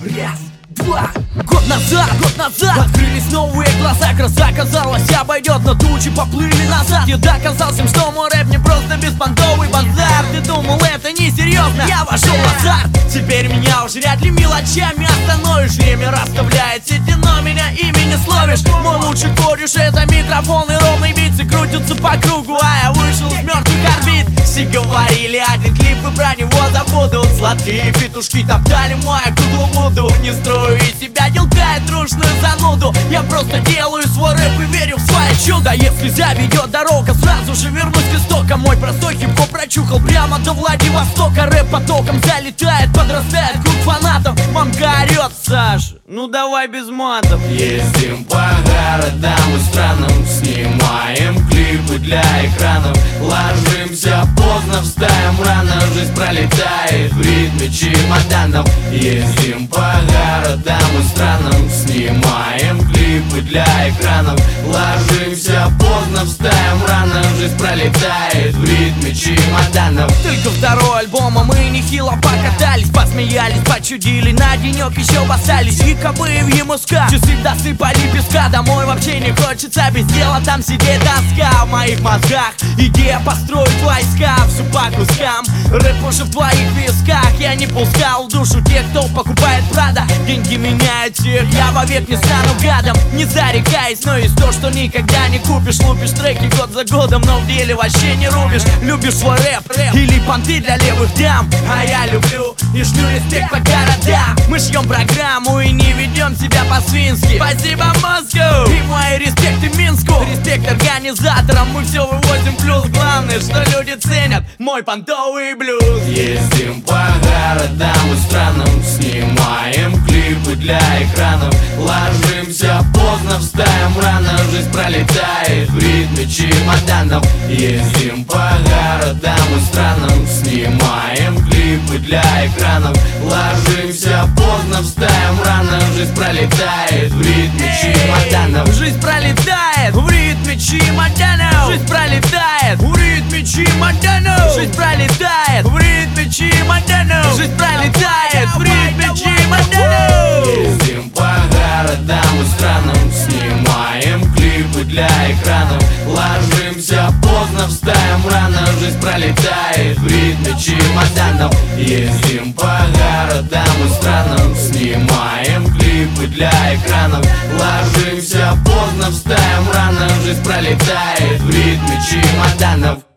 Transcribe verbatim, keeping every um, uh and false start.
Раз, два. Год назад, год назад открылись новые глаза. Гроза, казалось, обойдет, но тучи поплыли назад. Я доказал им, что мой рэп не просто беспонтовый базар. Ты думал, это несерьезно? Я вошел в азарт. Теперь меня уже вряд ли мелочами остановишь. Время расставляет сети, но меня ими не словишь. Мой лучший кореш — это микрофон и ровный бит. Все крутятся по кругу, а я вышел с мертвых орбит. Все говорили, один клип и про него забудут. Сладкие петушки топтали мою круглую воду. Не строю из себя делкает трушную зануду. Я просто делаю свой рэп и верю в свое чудо. Если заведет дорога, сразу же вернусь к истокам. Мой простой хип-хоп прочухал прямо до Владивостока. Рэп потоком залетает, подрастает круг фанатов. Мамка орет: Саш, ну давай без матов. Ездим по городам и странам, снимаем клипы для экранов. Ложимся поздно, встаем рано, жизнь пролетает в ритме чемоданов. Ездим по городам и странам, снимаем клипы для экранов. Ложимся поздно, встаем рано, жизнь пролетает в ритме чемоданов. Только второй альбом, а мы нехило покатались, посмеялись, почудили, на денек еще остались. И кобы в ЕМСК, часы досыпали песка. Домой вообще не хочется, без дела там сидеть тоска. В моих мозгах идея построить войска, все по кускам, рэп уже в твоих висках. Я не пускал в душу тех, кто покупает Прада. Деньги меняют всех, я вовек не стану гадом. Не зарекаясь, но есть то, что никогда не купишь. Лупишь треки год за годом, но в деле вообще не рубишь. Любишь свой рэп, рэп или понты для левых дам. А я люблю и шлю респект по городам. Мы шьем программу и не ведем себя по-свински. Спасибо Москву и мой респект и Минску. Респект организаторам, мы все вывозим плюс. Главное, что люди ценят мой понтовый блюз. Ездим по городам и странам, снимаем клипы для экранов. Ложимся поздно, встаем рано, жизнь пролетает в ритме чемоданов. Ездим по городам и странам, снимаем клипы для экранов. Ложимся поздно, встаем рано, жизнь пролетает в ритме чемоданов. Жизнь пролетает в ритме чемоданов. Жизнь пролетает в ритме чемоданов. Жизнь пролетает в ритме чемоданов. Жизнь пролетает в ритме чемоданов. Ездим по городам и странам, снимаем клипы для экранов. Ложимся поздно, встаем рано, жизнь пролетает в ритме чемоданов. Ездим по городам и странам, снимаем клипы для экранов. Ложимся поздно, встаем рано, жизнь пролетает в ритме чемоданов.